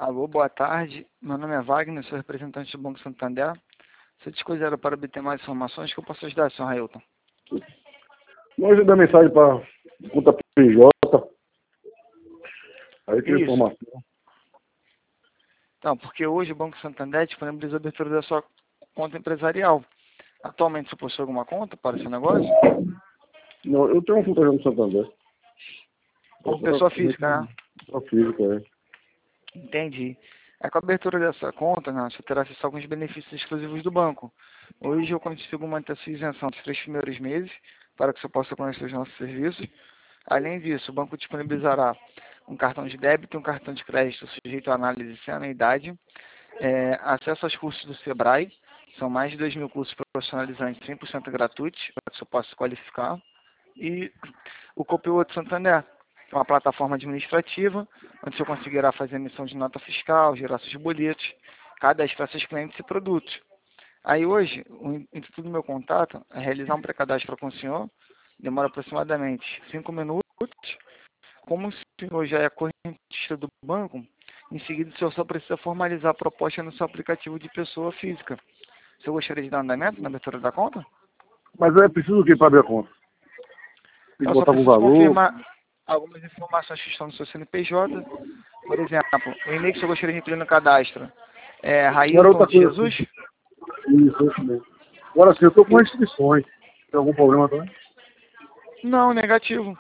Alô, boa tarde. Meu nome é Wagner, sou representante do Banco Santander. Se te considera para obter mais informações, que eu posso ajudar, senhor Railton? Nós dá mensagem para conta PJ. Aí tem Isso. informação. Então, porque hoje o Banco Santander disponibiliza a abertura da sua conta empresarial. Atualmente você possui alguma conta para seu negócio? Não, eu tenho uma conta já no Santander. Como pessoa física, né? Pessoa física, é. Entendi. Com a abertura dessa conta, né, você terá acesso a alguns benefícios exclusivos do banco. Hoje eu consigo manter a sua isenção dos 3 primeiros meses para que você possa conhecer os nossos serviços. Além disso, o banco disponibilizará um cartão de débito e um cartão de crédito sujeito à análise sem anuidade, acesso aos cursos do Sebrae, são mais de 2.000 cursos profissionalizantes 100% gratuitos para que você possa se qualificar, e o Copilot Santander, que é uma plataforma administrativa, onde você conseguirá fazer emissão de nota fiscal, gerar seus boletos, cadastrar seus clientes e produtos. Aí hoje, o intuito do meu contato é realizar um pré-cadastro com o senhor, demora aproximadamente 5 minutos. Como o senhor já é correntista do banco, em seguida o senhor só precisa formalizar a proposta no seu aplicativo de pessoa física. O senhor gostaria de dar andamento na abertura da conta? Mas é preciso o que para abrir a conta? Tem que Eu só botar algum preciso valor. confirmar algumas informações que estão no seu CNPJ. Por exemplo, o e-mail que o senhor gostaria de incluir no cadastro é Não era Railton outra de coisa Jesus? assim. Isso mesmo. Agora sim, eu estou com restrições. Tem algum problema também? Não, negativo.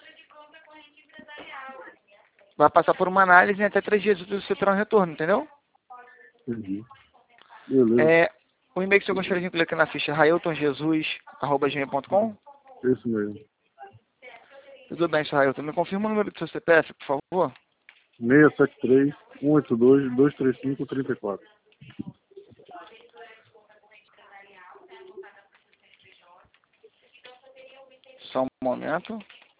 Vai passar por uma análise e até 3 dias úteis você terá um retorno, entendeu? Entendi. Beleza. O e-mail que você gostaria de incluir aqui na ficha é railtonjesus@gmail.com? Isso mesmo. Tudo bem, senhor Railton. Me confirma o número do seu CPF, por favor? 673-182-235-34. Só um momento.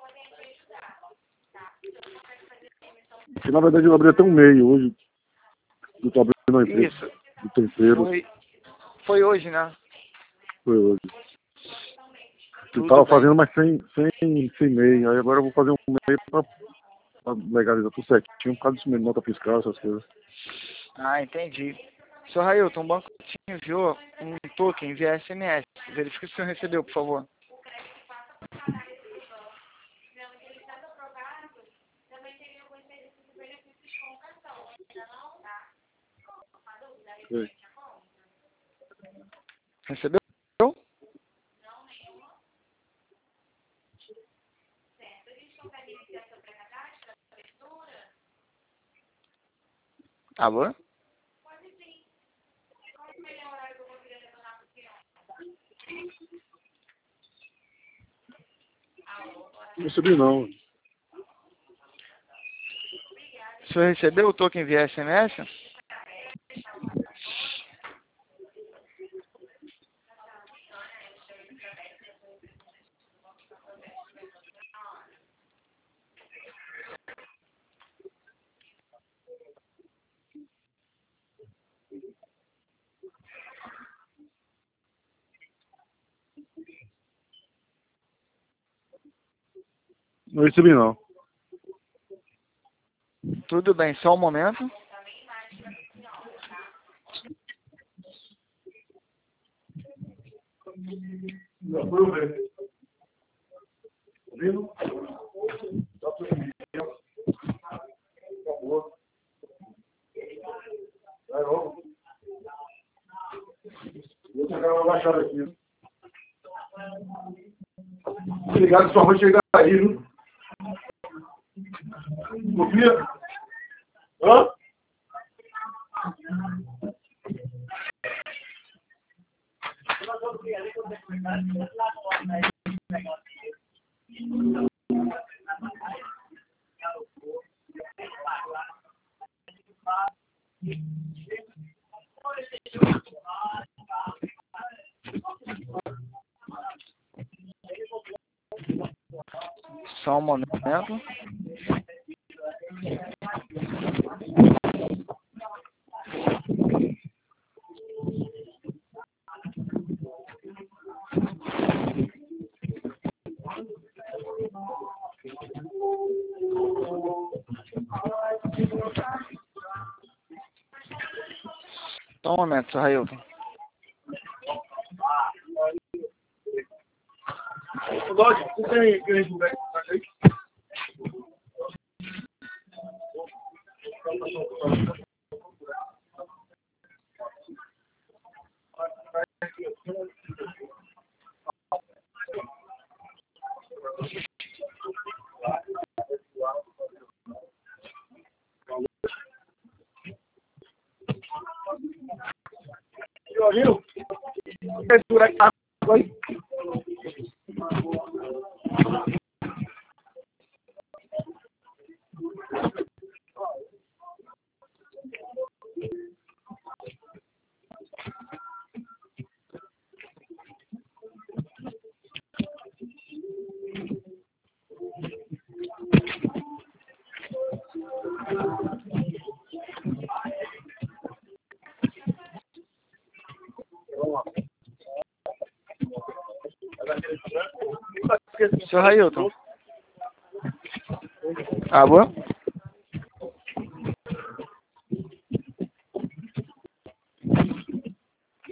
Porque, na verdade, eu abri até um e-mail hoje. Eu estou abrindo uma empresa Isso. do tempero. Foi hoje, né? Foi hoje. Eu Tudo estava bem. fazendo, mas sem e-mail. Aí agora eu vou fazer um e-mail para legalizar tudo certinho, por causa disso mesmo, nota fiscal, essas coisas. Ah, entendi. Senhor Railton, o banco te enviou um token via SMS. Verifique se o senhor recebeu, por favor. Foi. Recebeu? Alô? Não recebi não. O senhor recebeu o token via SMS? Não recebi não. Tudo bem, só um momento. Não, foi eu ver. Ouvindo? Por favor. Vai logo. Vou pegar uma baixada aqui. Obrigado, sua mãe chegar aí, viu? Confia? Hã? Só um momento. Só um momento, senhor Railton. Senhor Railton. Alô?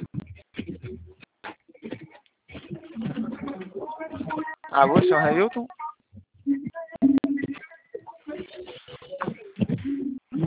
Alô, senhor Railton?